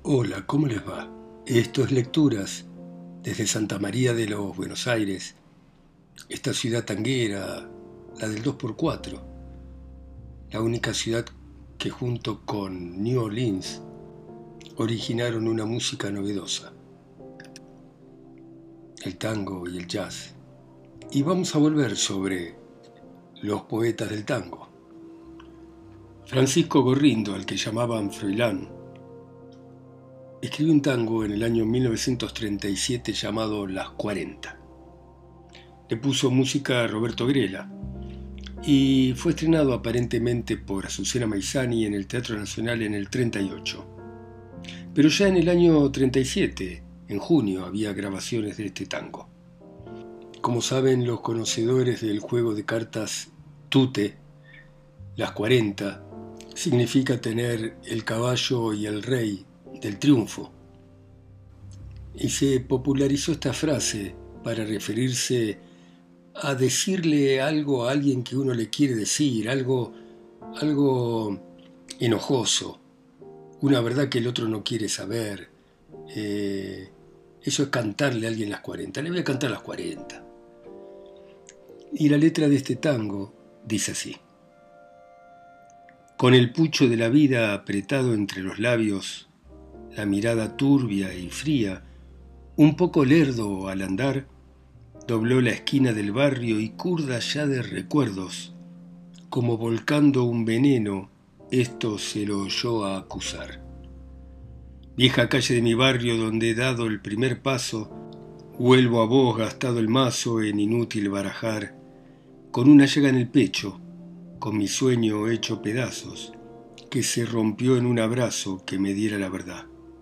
Hola, ¿cómo les va? Esto es Lecturas desde Santa María de los Buenos Aires, esta ciudad tanguera, la del 2x4, la única ciudad que junto con New Orleans originaron una música novedosa, el tango y el jazz. Y vamos a volver sobre los poetas del tango. Francisco Gorrindo, al que llamaban Froilán, escribió un tango en el año 1937 llamado Las 40. Le puso música a Roberto Grela y fue estrenado aparentemente por Azucena Maizani en el Teatro Nacional en el 38. Pero ya en el año 37, en junio, había grabaciones de este tango. Como saben los conocedores del juego de cartas Tute, Las 40 significa tener el caballo y el rey del triunfo. Y se popularizó esta frase para referirse a decirle algo a alguien que uno le quiere decir, algo enojoso, una verdad que el otro no quiere saber. Eso es cantarle a alguien las 40. Le voy a cantar las 40. Y la letra de este tango dice así: con el pucho de la vida apretado entre los labios, la mirada turbia y fría, un poco lerdo al andar, dobló la esquina del barrio y curda ya de recuerdos, como volcando un veneno, esto se lo oyó a acusar. Vieja calle de mi barrio donde he dado el primer paso, vuelvo a vos gastado el mazo en inútil barajar, con una llaga en el pecho, con mi sueño hecho pedazos, que se rompió en un abrazo que me diera la verdad.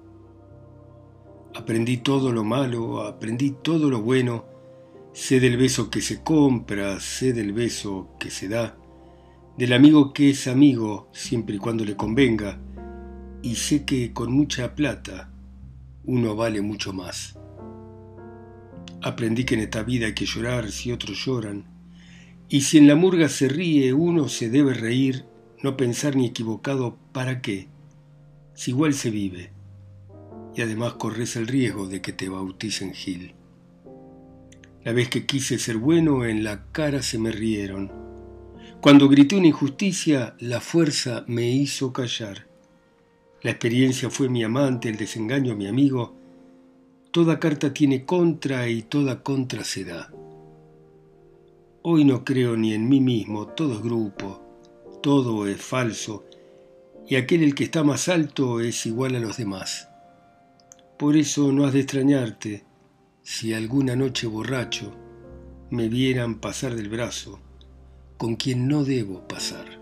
Aprendí todo lo malo, aprendí todo lo bueno, sé del beso que se compra, sé del beso que se da, del amigo que es amigo siempre y cuando le convenga, y sé que con mucha plata uno vale mucho más. Aprendí que en esta vida hay que llorar si otros lloran, y si en la murga se ríe uno se debe reír, no pensar ni equivocado para qué, si igual se vive, y además corres el riesgo de que te bauticen Gil. La vez que quise ser bueno, en la cara se me rieron. Cuando grité una injusticia, la fuerza me hizo callar. La experiencia fue mi amante, el desengaño mi amigo. Toda carta tiene contra y toda contra se da. Hoy no creo ni en mí mismo, todo es grupo, todo es falso, y aquel el que está más alto es igual a los demás. Por eso no has de extrañarte si alguna noche borracho me vieran pasar del brazo con quien no debo pasar.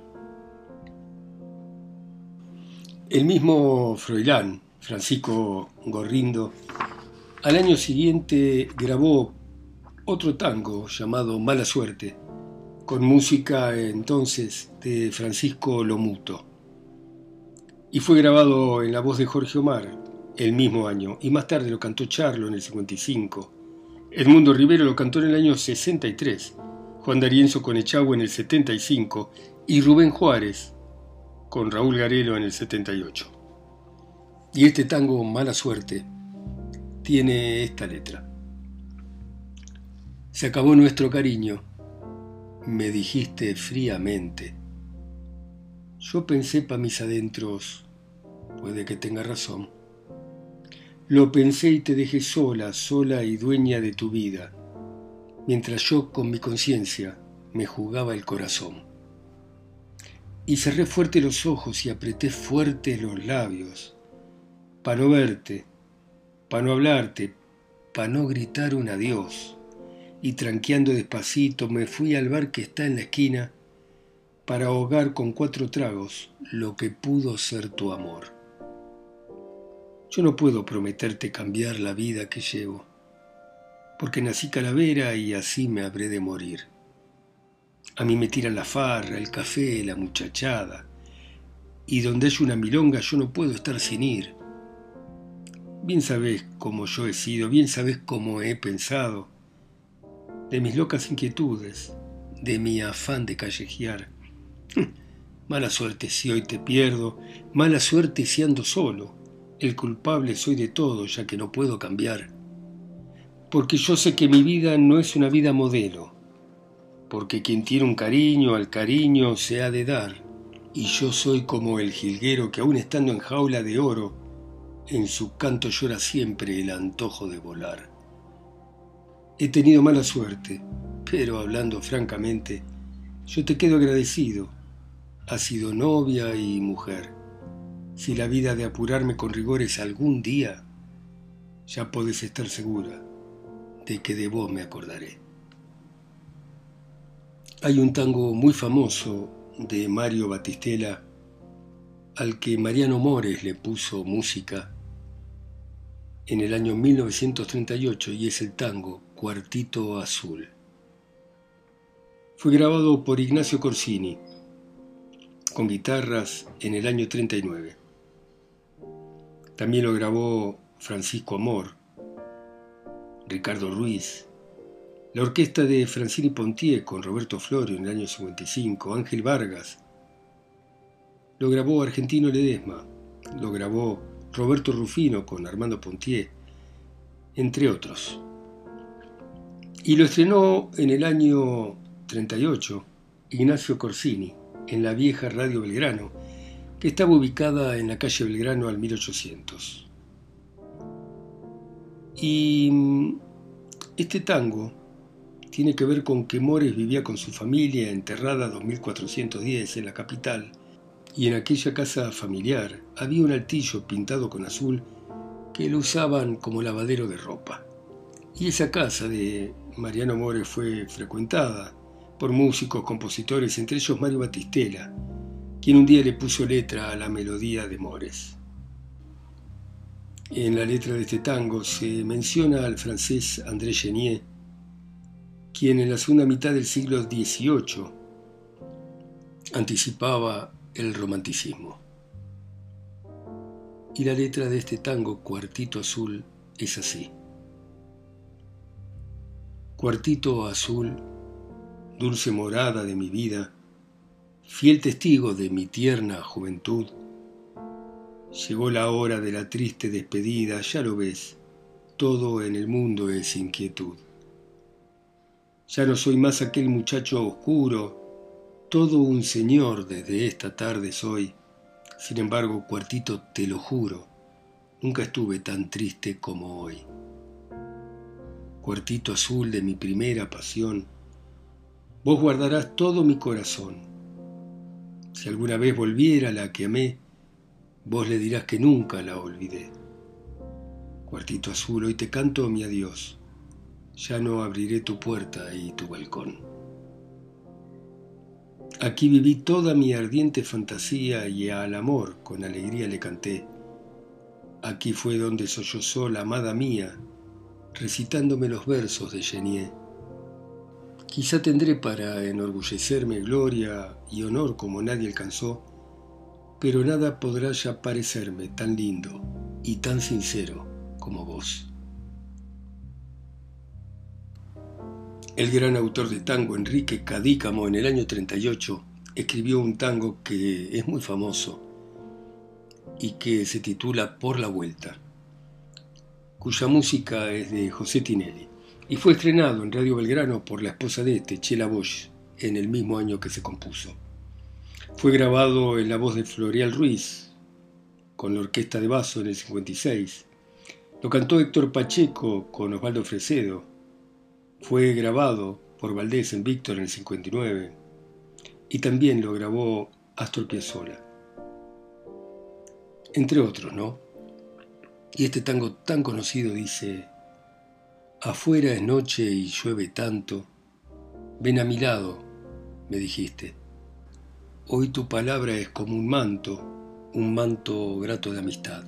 El mismo Froilán, Francisco Gorrindo, al año siguiente grabó otro tango llamado Mala Suerte, con música entonces de Francisco Lomuto. Y fue grabado en la voz de Jorge Omar el mismo año, y más tarde lo cantó Charlo en el 55. Edmundo Rivero lo cantó en el año 63, Juan D'Arienzo con Echagüe en el 75 y Rubén Juárez con Raúl Garelo en el 78. Y este tango, Mala Suerte, tiene esta letra. Se acabó nuestro cariño, me dijiste fríamente. Yo pensé pa' mis adentros, puede que tenga razón. Lo pensé y te dejé sola, sola y dueña de tu vida, mientras yo con mi conciencia me jugaba el corazón. Y cerré fuerte los ojos y apreté fuerte los labios, pa' no verte, pa' no hablarte, pa' no gritar un adiós. Y tranqueando despacito me fui al bar que está en la esquina para ahogar con 4 tragos lo que pudo ser tu amor. Yo no puedo prometerte cambiar la vida que llevo, porque nací calavera y así me habré de morir. A mí me tiran la farra, el café, la muchachada, y donde hay una milonga yo no puedo estar sin ir. Bien sabés cómo yo he sido, bien sabés cómo he pensado, de mis locas inquietudes, de mi afán de callejear. Mala suerte si hoy te pierdo, mala suerte si ando solo, El culpable soy de todo, ya que no puedo cambiar. Porque yo sé que mi vida no es una vida modelo. Porque quien tiene un cariño, al cariño se ha de dar. Y yo soy como el jilguero que aún estando en jaula de oro, en su canto llora siempre el antojo de volar. He tenido mala suerte, pero hablando francamente, yo te quedo agradecido. Has sido novia y mujer. Si la vida de apurarme con rigores algún día, ya podés estar segura de que de vos me acordaré. Hay un tango muy famoso de Mario Batistela al que Mariano Mores le puso música en el año 1938 y es el tango Cuartito Azul. Fue grabado por Ignacio Corsini con guitarras en el año 39. También lo grabó Francisco Amor, Ricardo Ruiz, la orquesta de Francini Pontier con Roberto Florio en el año 55, Ángel Vargas. Lo grabó Argentino Ledesma, lo grabó Roberto Rufino con Armando Pontier, entre otros. Y lo estrenó en el año 38 Ignacio Corsini en la vieja Radio Belgrano, que estaba ubicada en la calle Belgrano al 1800. Y este tango tiene que ver con que Mores vivía con su familia enterrada a 2410 en la capital, y en aquella casa familiar había un altillo pintado con azul que lo usaban como lavadero de ropa. Y esa casa de Mariano Mores fue frecuentada por músicos, compositores, entre ellos Mario Batistela, quien un día le puso letra a la melodía de Mores. En la letra de este tango se menciona al francés André Chenier, quien en la segunda mitad del siglo XVIII anticipaba el romanticismo. Y la letra de este tango, Cuartito Azul, es así. Cuartito azul, dulce morada de mi vida, fiel testigo de mi tierna juventud, llegó la hora de la triste despedida, ya lo ves, todo en el mundo es inquietud. Ya no soy más aquel muchacho oscuro, todo un señor desde esta tarde soy. Sin embargo, Cuartito, te lo juro, nunca estuve tan triste como hoy. Cuartito azul de mi primera pasión, vos guardarás todo mi corazón. Si alguna vez volviera la que amé, vos le dirás que nunca la olvidé. Cuartito azul, hoy te canto mi adiós, ya no abriré tu puerta y tu balcón. Aquí viví toda mi ardiente fantasía y al amor con alegría le canté. Aquí fue donde sollozó la amada mía, recitándome los versos de Chenier. Quizá tendré para enorgullecerme gloria y honor como nadie alcanzó, pero nada podrá ya parecerme tan lindo y tan sincero como vos. El gran autor de tango Enrique Cadícamo en el año 38 escribió un tango que es muy famoso y que se titula Por la Vuelta, cuya música es de José Tinelli y fue estrenado en Radio Belgrano por la esposa de este, Chela Bosch, en el mismo año que se compuso. Fue grabado en la voz de Floreal Ruiz, con la orquesta de Basso en el 56. Lo cantó Héctor Pacheco con Osvaldo Fresedo. Fue grabado por Valdés en Víctor en el 59. Y también lo grabó Astor Piazzolla. Entre otros, ¿no? Y este tango tan conocido dice: afuera es noche y llueve tanto, ven a mi lado, me dijiste. Hoy tu palabra es como un manto grato de amistad.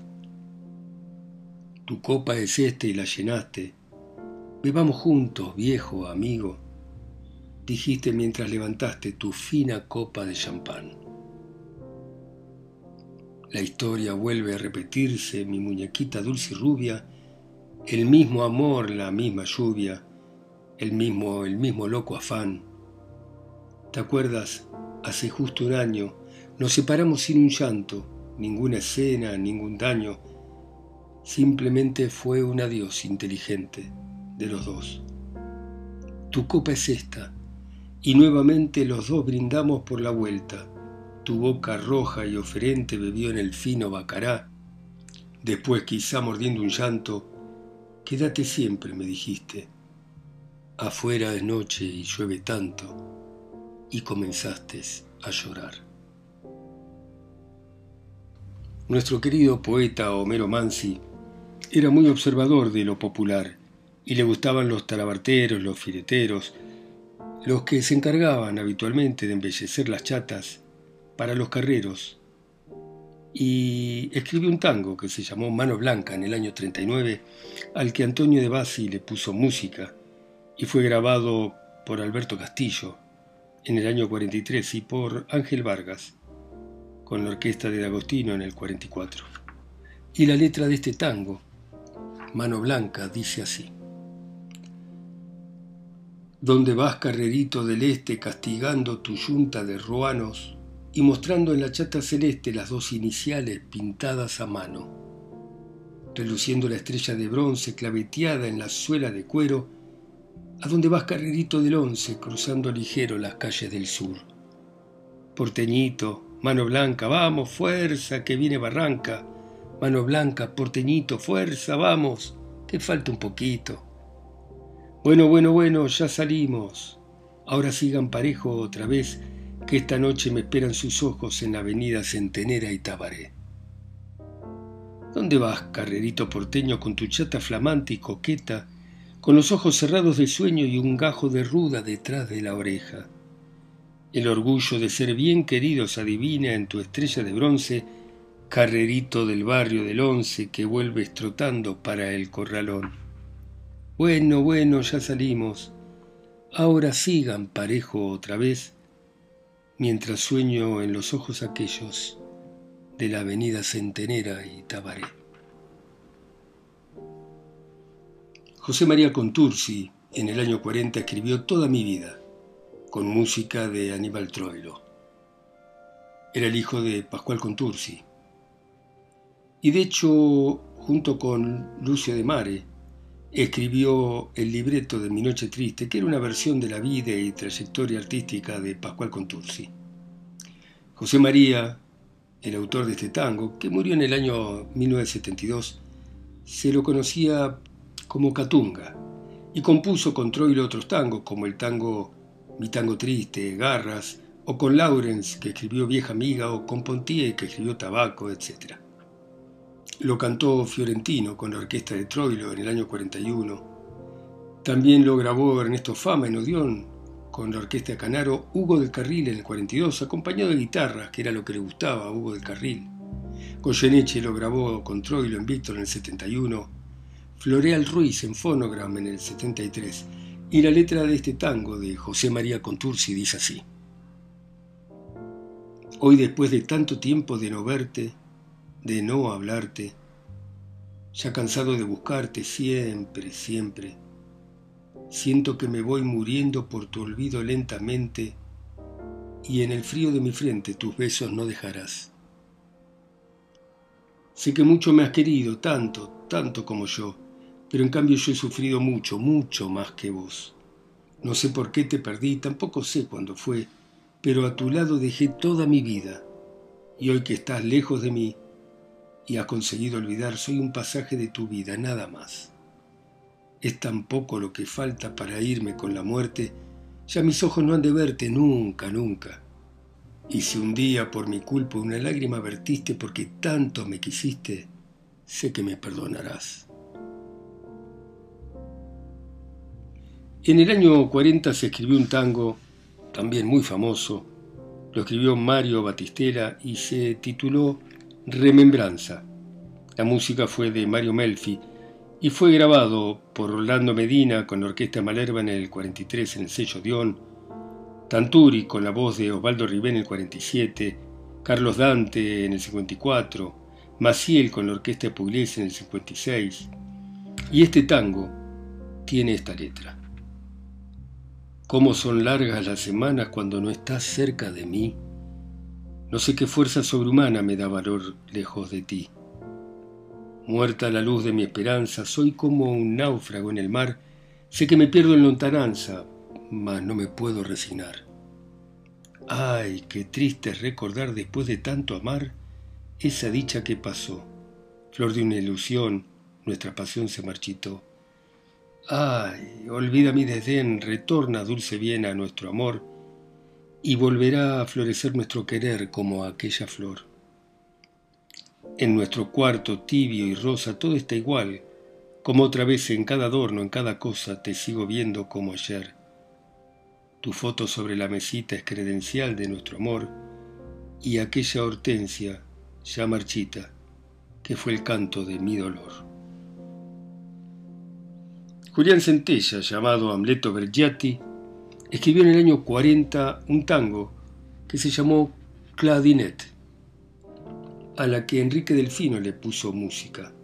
Tu copa es esta y la llenaste. Bebamos juntos, viejo amigo, dijiste mientras levantaste tu fina copa de champán. La historia vuelve a repetirse, mi muñequita dulce y rubia, el mismo amor, la misma lluvia, el mismo loco afán. ¿Te acuerdas? Hace justo un año nos separamos sin un llanto, ninguna escena, ningún daño, Simplemente fue un adiós inteligente de los dos. Tu copa es esta, y nuevamente los dos brindamos por la vuelta. Tu boca roja y oferente bebió en el fino bacará. Después, quizá mordiendo un llanto, quédate siempre, me dijiste. Afuera es noche y llueve tanto, y comenzaste a llorar. Nuestro querido poeta Homero Mansi era muy observador de lo popular y le gustaban los talabarteros, los fileteros, los que se encargaban habitualmente de embellecer las chatas para los carreros, y escribió un tango que se llamó Mano Blanca en el año 39, al que Antonio de Bassi le puso música y fue grabado por Alberto Castillo en el año 43 y por Ángel Vargas con la orquesta de D'Agostino en el 44. Y la letra de este tango, Mano Blanca, dice así: ¿Dónde vas, carrerito del este, castigando tu yunta de ruanos y mostrando en la chata celeste las dos iniciales pintadas a mano? Reluciendo la estrella de bronce claveteada en la suela de cuero, ¿a dónde vas, carrerito del 11, cruzando ligero las calles del sur? Porteñito, mano blanca, vamos, fuerza, que viene barranca. Mano blanca, porteñito, fuerza, vamos, que falta un poquito. Bueno, ya salimos. Ahora sigan parejo otra vez, que esta noche me esperan sus ojos en la avenida Centenera y Tabaré. ¿Dónde vas, carrerito porteño, con tu chata flamante y coqueta, con los ojos cerrados de sueño y un gajo de ruda detrás de la oreja? El orgullo de ser bien querido se adivina en tu estrella de bronce, carrerito del barrio del 11 que vuelves trotando para el corralón. Bueno, ya salimos. Ahora sigan parejo otra vez, mientras sueño en los ojos aquellos de la avenida Centenera y Tabaré. José María Contursi, en el año 40, escribió Toda mi vida, con música de Aníbal Troilo. Era el hijo de Pascual Contursi. Y de hecho, junto con Lucio de Mare, escribió el libreto de Mi Noche Triste, que era una versión de la vida y trayectoria artística de Pascual Contursi. José María, el autor de este tango, que murió en el año 1972, se lo conocía como Catunga y compuso con Troilo otros tangos, como el tango Mi Tango Triste, Garras, o con Laurens, que escribió Vieja Amiga, o con Pontier, que escribió Tabaco, etc. Lo cantó Fiorentino con la orquesta de Troilo en el año 41. También lo grabó Ernesto Fama en Odeón con la orquesta de Canaro, Hugo del Carril en el 42, acompañado de guitarras, que era lo que le gustaba a Hugo del Carril. Goyeneche lo grabó con Troilo en Víctor en el 71, Floreal Ruiz en Phonogram en el 73, y la letra de este tango de José María Contursi dice así: Hoy, después de tanto tiempo de no verte, de no hablarte, ya cansado de buscarte siempre, siento que me voy muriendo por tu olvido lentamente, y en el frío de mi frente tus besos no dejarás. Sé que mucho me has querido, tanto como yo, pero en cambio yo he sufrido mucho más que vos. No sé por qué te perdí, tampoco sé cuándo fue, pero a tu lado dejé toda mi vida, y hoy que estás lejos de mí, y has conseguido olvidar, soy un pasaje de tu vida, nada más. Es tan poco lo que falta para irme con la muerte, ya mis ojos no han de verte nunca. Y si un día por mi culpa una lágrima vertiste porque tanto me quisiste, sé que me perdonarás. En el año 40 se escribió un tango, también muy famoso, lo escribió Mario Batistela y se tituló Remembranza. La música fue de Mario Melfi y fue grabado por Orlando Medina con la Orquesta Malerba en el 43 en el sello Odeón, Tanturi con la voz de Osvaldo Ribé en el 47, Carlos Dante en el 54, Maciel con la Orquesta de Pugliese en el 56. Y este tango tiene esta letra: Cómo son largas las semanas cuando no estás cerca de mí. No sé qué fuerza sobrehumana me da valor lejos de ti. Muerta la luz de mi esperanza, soy como un náufrago en el mar. Sé que me pierdo en lontananza, mas no me puedo resignar. Ay, qué triste es recordar después de tanto amar esa dicha que pasó. Flor de una ilusión, nuestra pasión se marchitó. Ay, olvida mi desdén, retorna dulce bien a nuestro amor, y volverá a florecer nuestro querer como aquella flor. En nuestro cuarto tibio y rosa todo está igual, como otra vez en cada adorno, en cada cosa te sigo viendo como ayer. Tu foto sobre la mesita es credencial de nuestro amor, y aquella hortensia ya marchita, que fue el canto de mi dolor. Julián Centella, llamado Amleto Bergiati, escribió en el año 40 un tango que se llamó Claudinette, a la que Enrique Delfino le puso música.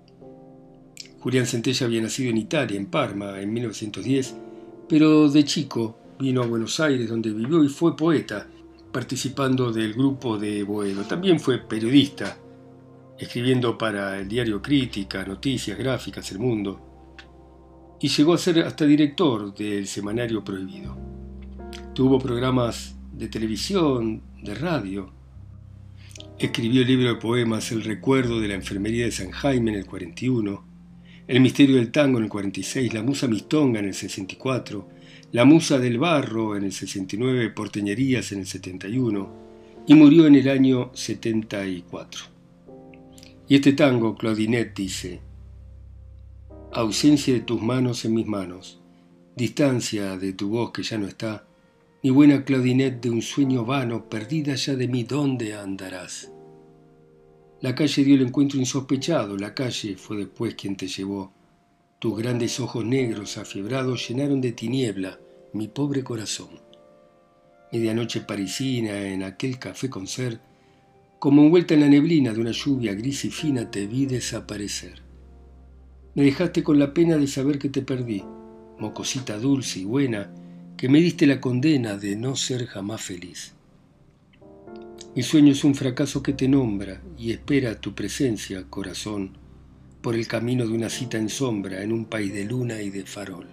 Julián Centella había nacido en Italia, en Parma, en 1910, pero de chico vino a Buenos Aires, donde vivió y fue poeta, participando del grupo de Boedo. También fue periodista, escribiendo para el diario Crítica, Noticias, Gráficas, El Mundo, y llegó a ser hasta director del Semanario Prohibido. Tuvo programas de televisión, de radio. Escribió el libro de poemas El recuerdo de la enfermería de San Jaime en el 41, El misterio del tango en el 46, La musa mistonga en el 64, La musa del barro en el 69, Porteñerías en el 71, y murió en el año 74. Y este tango, Claudinette, dice: ausencia de tus manos en mis manos, distancia de tu voz que ya no está, mi buena Claudinette de un sueño vano, perdida ya de mí, ¿dónde andarás? La calle dio el encuentro insospechado, la calle fue después quien te llevó. Tus grandes ojos negros afiebrados llenaron de tiniebla mi pobre corazón. Medianoche parisina en aquel café concert, como envuelta en la neblina de una lluvia gris y fina, te vi desaparecer. Me dejaste con la pena de saber que te perdí, mocosita dulce y buena, que me diste la condena de no ser jamás feliz. Mi sueño es un fracaso que te nombra y espera tu presencia, corazón, por el camino de una cita en sombra en un país de luna y de farol.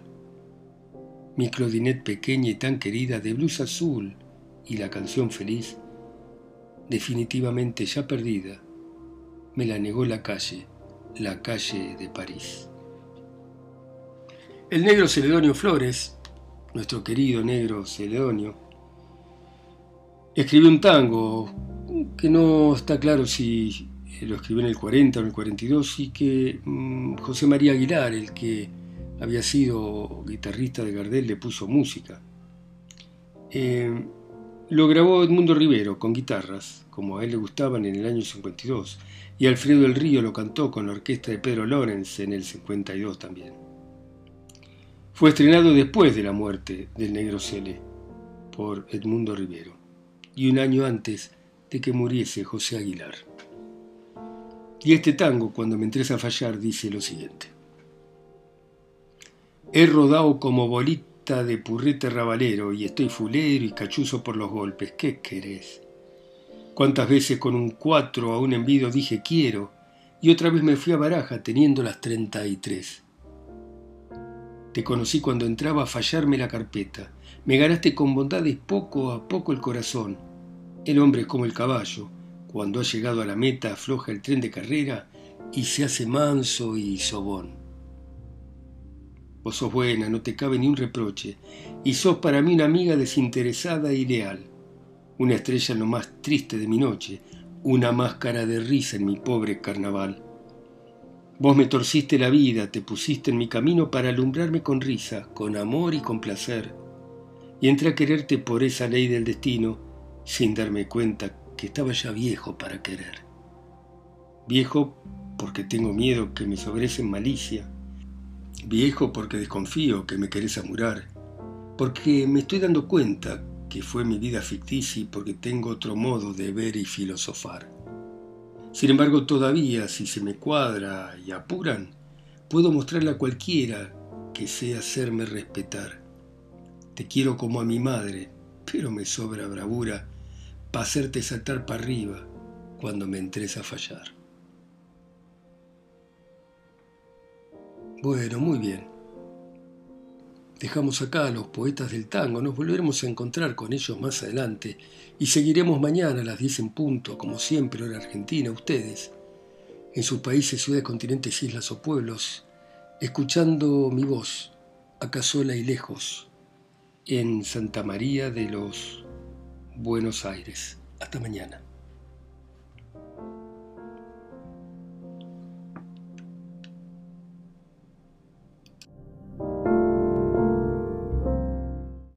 Mi Claudinette pequeña y tan querida, de blusa azul y la canción feliz, definitivamente ya perdida, me la negó la calle de París. El negro Celedonio Flores, nuestro querido negro Celedonio, escribió un tango que no está claro si lo escribió en el 40 o en el 42, y que José María Aguilar, el que había sido guitarrista de Gardel, le puso música. Lo grabó Edmundo Rivero con guitarras, como a él le gustaban, en el año 52, y Alfredo del Río lo cantó con la orquesta de Pedro Lorenz en el 52 también. Fue estrenado después de la muerte del negro Cele por Edmundo Rivero, y un año antes de que muriese José Aguilar. Y este tango, Cuando me entres a fallar, dice lo siguiente: he rodado como bolita de purrete rabalero y estoy fulero y cachuzo por los golpes. ¿Qué querés? Cuántas veces con un 4 a un envido dije quiero, y otra vez me fui a Baraja teniendo las 33. Te conocí cuando entraba a fallarme la carpeta. Me ganaste con bondades poco a poco el corazón. El hombre es como el caballo. Cuando ha llegado a la meta afloja el tren de carrera y se hace manso y sobón. Vos sos buena, no te cabe ni un reproche, y sos para mí una amiga desinteresada y leal. Una estrella en lo más triste de mi noche, una máscara de risa en mi pobre carnaval. Vos me torciste la vida, te pusiste en mi camino para alumbrarme con risa, con amor y con placer. Y entré a quererte por esa ley del destino, sin darme cuenta que estaba ya viejo para querer. Viejo porque tengo miedo que me sobresen malicia. Viejo porque desconfío que me querés amurar. Porque me estoy dando cuenta que fue mi vida ficticia y porque tengo otro modo de ver y filosofar. Sin embargo, todavía, si se me cuadra y apuran, puedo mostrarle a cualquiera que sé hacerme respetar. Te quiero como a mi madre, pero me sobra bravura para hacerte saltar para arriba cuando me entres a fallar. Bueno, muy bien. Dejamos acá a los poetas del tango, nos volveremos a encontrar con ellos más adelante y seguiremos mañana a las 10 en punto, como siempre, hora argentina, ustedes, en sus países, ciudades, continentes, islas o pueblos, escuchando mi voz, acá sola y lejos, en Santa María de los Buenos Aires. Hasta mañana.